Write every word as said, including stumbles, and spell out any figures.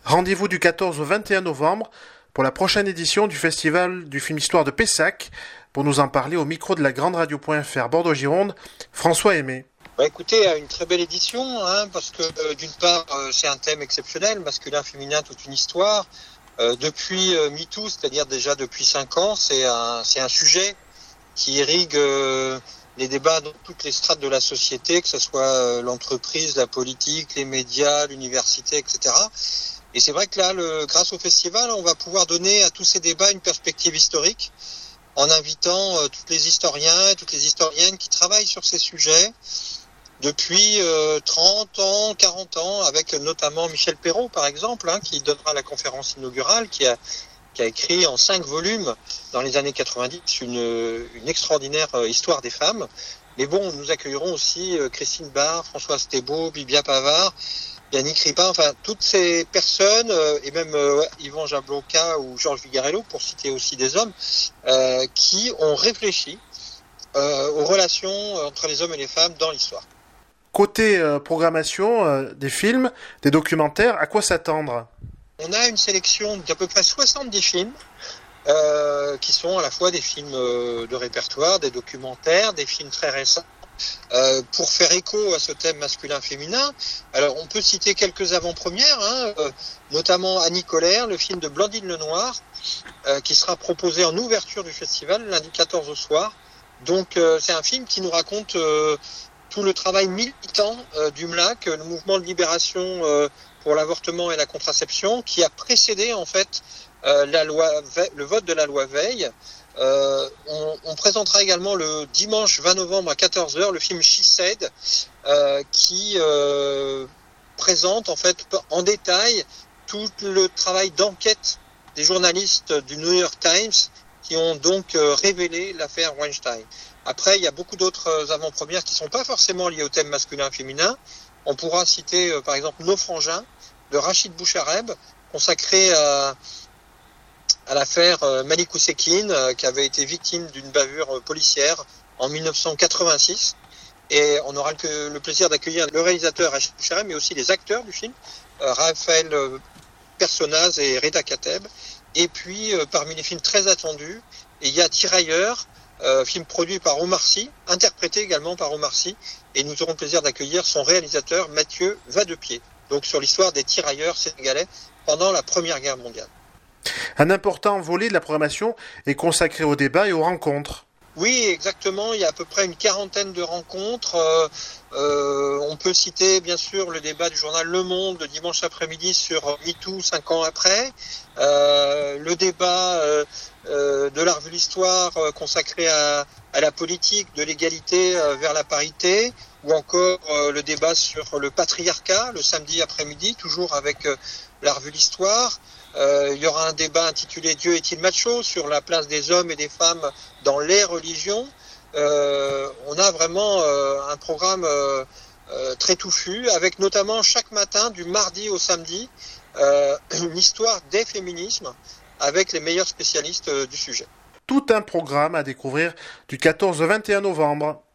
Rendez-vous du quatorze au vingt et un novembre pour la prochaine édition du Festival du film Histoire de Pessac. Pour nous en parler au micro de la grande radio.fr Bordeaux-Gironde, François Aimé. Bah écoutez, une très belle édition, hein, parce que euh, d'une part, euh, c'est un thème exceptionnel, masculin, féminin, toute une histoire. Euh, depuis euh, MeToo, c'est-à-dire déjà depuis cinq ans, c'est un, c'est un sujet qui irrigue euh, les débats dans toutes les strates de la société, que ce soit euh, l'entreprise, la politique, les médias, l'université, et cetera. Et c'est vrai que là, le, grâce au festival, on va pouvoir donner à tous ces débats une perspective historique, en invitant euh, tous les historiens et toutes les historiennes qui travaillent sur ces sujets depuis euh, trente ans, quarante ans, avec notamment Michel Perrault, par exemple, hein, qui donnera la conférence inaugurale, qui a, qui a écrit en cinq volumes dans les années quatre-vingt-dix une, une extraordinaire euh, histoire des femmes. Mais bon, nous accueillerons aussi euh, Christine Barre, Françoise Thébault, Bibia Pavard, Yannick Ripin, enfin toutes ces personnes, euh, et même euh, Yvan Jablonka ou Georges Vigarello, pour citer aussi des hommes, euh, qui ont réfléchi euh, aux relations entre les hommes et les femmes dans l'histoire. Côté euh, programmation euh, des films, des documentaires, à quoi s'attendre ? On a une sélection d'à peu près soixante-dix films, euh, qui sont à la fois des films euh, de répertoire, des documentaires, des films très récents, Euh, pour faire écho à ce thème masculin-féminin. Alors on peut citer quelques avant-premières, hein, euh, notamment Annie Colère, le film de Blandine Lenoir, euh, qui sera proposé en ouverture du festival lundi quatorze au soir. Donc euh, c'est un film qui nous raconte euh, tout le travail militant euh, du M L A C, le mouvement de libération euh, pour l'avortement et la contraception, qui a précédé en fait euh, la loi, le vote de la loi Veil. Euh, on, on présentera également le dimanche vingt novembre à quatorze heures le film She Said, euh, qui euh, présente en fait en détail tout le travail d'enquête des journalistes du New York Times qui ont donc euh, révélé l'affaire Weinstein. Après, il y a beaucoup d'autres avant-premières qui ne sont pas forcément liées au thème masculin-féminin. On pourra citer euh, par exemple Nos Frangins de Rachid Bouchareb, consacré à à l'affaire Malik Oussekine, qui avait été victime d'une bavure policière en dix-neuf cent quatre-vingt-six. Et on aura le, le plaisir d'accueillir le réalisateur Rachid Bouchareb, mais aussi les acteurs du film, euh, Raphaël Personnaz et Reda Kateb. Et puis, euh, parmi les films très attendus, il y a Tirailleurs, euh, film produit par Omar Sy, interprété également par Omar Sy. Et nous aurons le plaisir d'accueillir son réalisateur Mathieu Vadepied, donc sur l'histoire des tirailleurs sénégalais pendant la Première Guerre mondiale. Un important volet de la programmation est consacré au débat et aux rencontres. Oui, exactement. Il y a à peu près une quarantaine de rencontres. Euh, euh, on peut citer bien sûr le débat du journal Le Monde le dimanche après-midi sur MeToo cinq ans après. Euh, le débat euh, euh, de la revue L'Histoire euh, consacré à, à la politique de l'égalité euh, vers la parité. Ou encore euh, le débat sur le patriarcat le samedi après-midi, toujours avec euh, la revue L'Histoire. Euh, il y aura un débat intitulé « Dieu est-il macho ?» sur la place des hommes et des femmes dans les religions. Euh, on a vraiment euh, un programme euh, euh, très touffu, avec notamment chaque matin, du mardi au samedi, euh, une histoire des féminismes avec les meilleurs spécialistes euh, du sujet. Tout un programme à découvrir du quatorze au vingt et un novembre.